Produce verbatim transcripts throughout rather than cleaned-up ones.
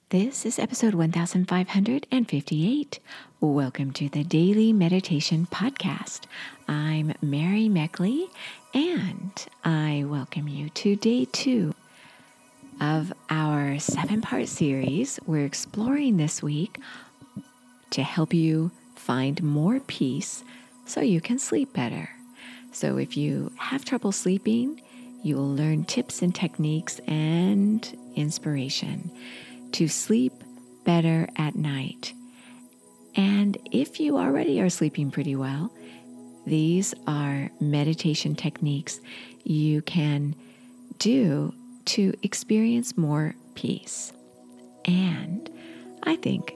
This is episode one thousand five hundred fifty-eight. Welcome to the Daily Meditation Podcast. I'm Mary Meckley, and I welcome you to day two of our seven-part series we're exploring this week to help you find more peace so you can sleep better. So if you have trouble sleeping, you will learn tips and techniques and inspiration to sleep better at night. And if you already are sleeping pretty well, these are meditation techniques you can do to experience more peace. And I think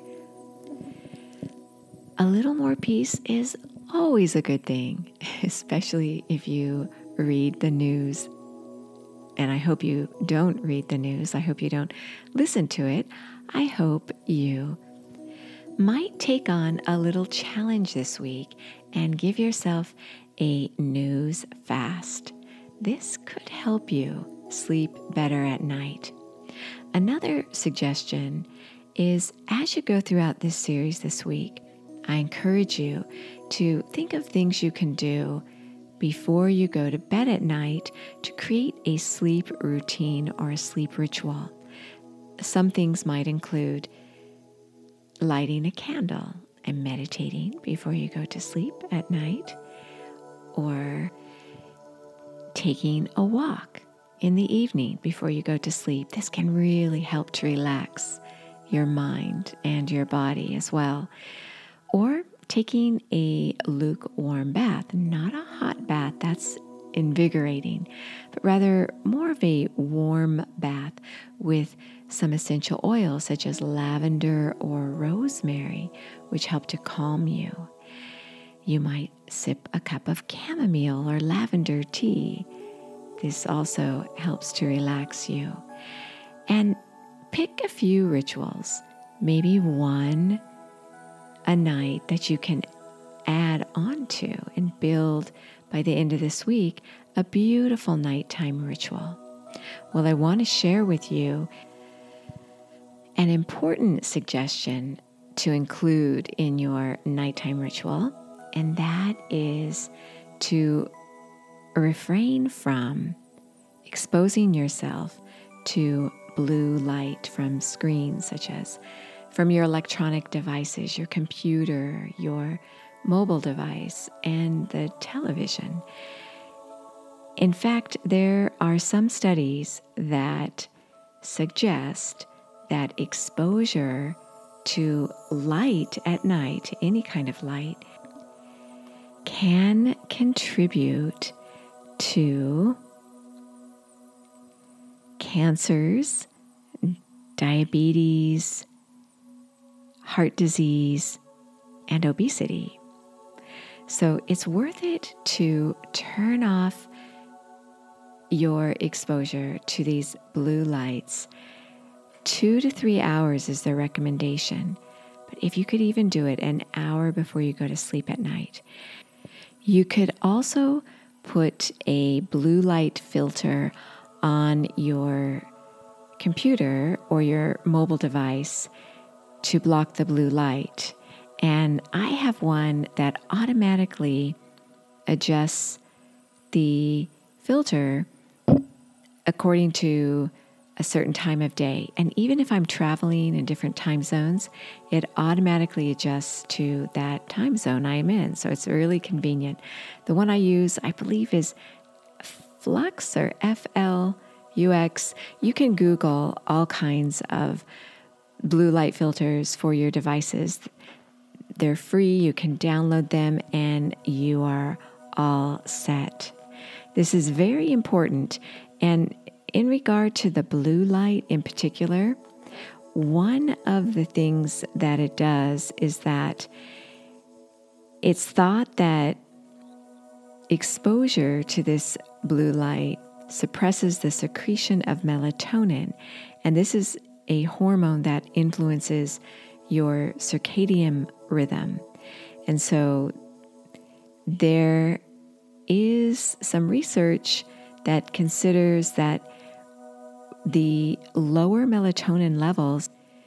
a little more peace is always a good thing, especially if you read the news. And I hope you don't read the news. I hope you don't listen to it. I hope you might take on a little challenge this week and give yourself a news fast. This could help you sleep better at night. Another suggestion is, as you go throughout this series this week, I encourage you to think of things you can do before you go to bed at night to create a sleep routine or a sleep ritual. Some things might include lighting a candle and meditating before you go to sleep at night, or taking a walk in the evening before you go to sleep. This can really help to relax your mind and your body as well. Or taking a lukewarm bath, not a hot bath, that's invigorating, but rather more of a warm bath with some essential oils such as lavender or rosemary, which help to calm you. You might sip a cup of chamomile or lavender tea. This also helps to relax you. And pick a few rituals, maybe one a night that you can add on to and build by the end of this week a beautiful nighttime ritual. Well, I want to share with you an important suggestion to include in your nighttime ritual, and that is to refrain from exposing yourself to blue light from screens such as from your electronic devices, your computer, your mobile device, and the television. In fact, there are some studies that suggest that exposure to light at night, any kind of light, can contribute to cancers, diabetes, heart disease, and obesity. So it's worth it to turn off your exposure to these blue lights. Two to three hours is the recommendation. But if you could even do it an hour before you go to sleep at night. You could also put a blue light filter on your computer or your mobile device to block the blue light. And I have one that automatically adjusts the filter according to a certain time of day. And even if I'm traveling in different time zones, it automatically adjusts to that time zone I am in. So it's really convenient. The one I use, I believe, is Flux or F L U X. You can Google all kinds of blue light filters for your devices. They're free. You can download them and you are all set. This is very important. And in regard to the blue light in particular, one of the things that it does is that it's thought that exposure to this blue light suppresses the secretion of melatonin. And this is a hormone that influences your circadian rhythm. And so there is some research that considers that the lower melatonin levels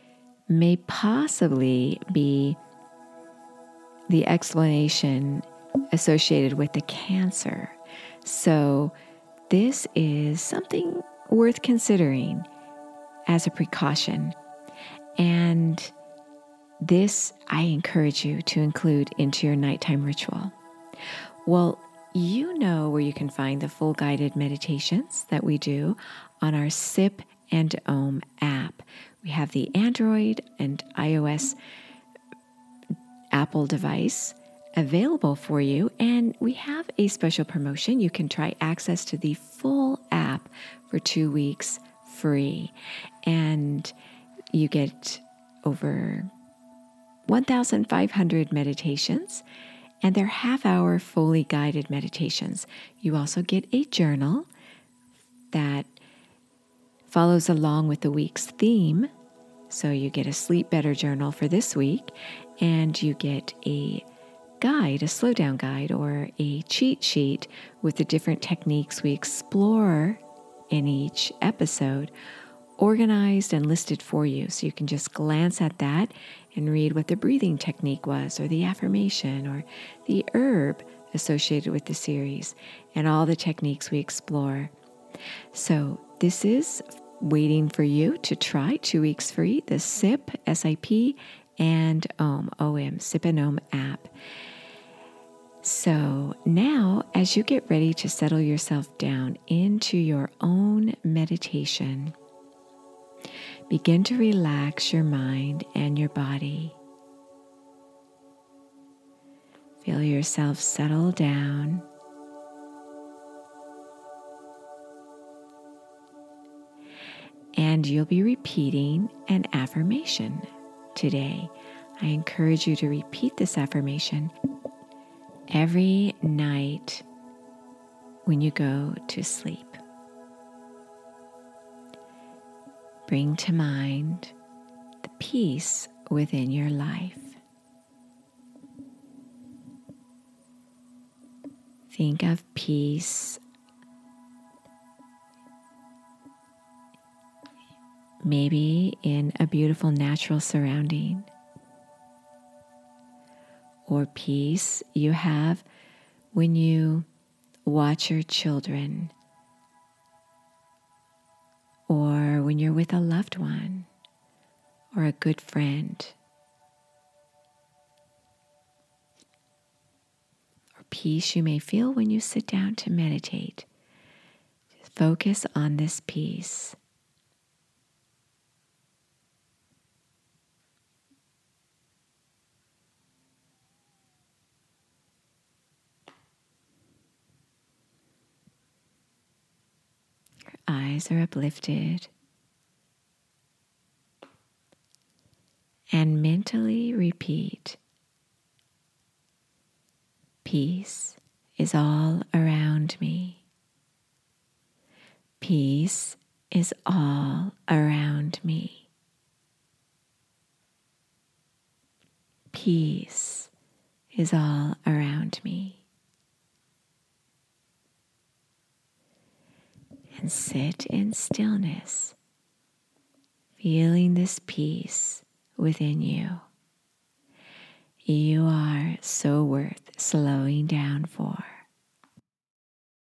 may possibly be the explanation associated with the cancer. So this is something worth considering as a precaution. And this I encourage you to include into your nighttime ritual. Well, you know where you can find the full guided meditations that we do on our Sip and Om app. We have the Android and iOS Apple device available for you, and we have a special promotion. You can try access to the full app for two weeks free, and you get over one thousand five hundred meditations, and they're half-hour fully guided meditations. You also get a journal that follows along with the week's theme. So you get a Sleep Better journal for this week, and you get a guide, a slow down guide, or a cheat sheet with the different techniques we explore in each episode, organized and listed for you. So you can just glance at that and read what the breathing technique was, or the affirmation, or the herb associated with the series, and all the techniques we explore. So this is waiting for you to try two weeks free, the SIP, S I P, and Om, O M, Sip and Om app. So now, as you get ready to settle yourself down into your own meditation, begin to relax your mind and your body. Feel yourself settle down. And you'll be repeating an affirmation today. I encourage you to repeat this affirmation every night when you go to sleep. Bring to mind the peace within your life. Think of peace maybe in a beautiful natural surrounding, or peace you have when you watch your children, or when you're with a loved one or a good friend, or peace you may feel when you sit down to meditate. Just focus on this peace. Eyes are uplifted, and mentally repeat, peace is all around me. Peace is all around me. Peace is all around me. And sit in stillness, feeling this peace within you. You are so worth slowing down for.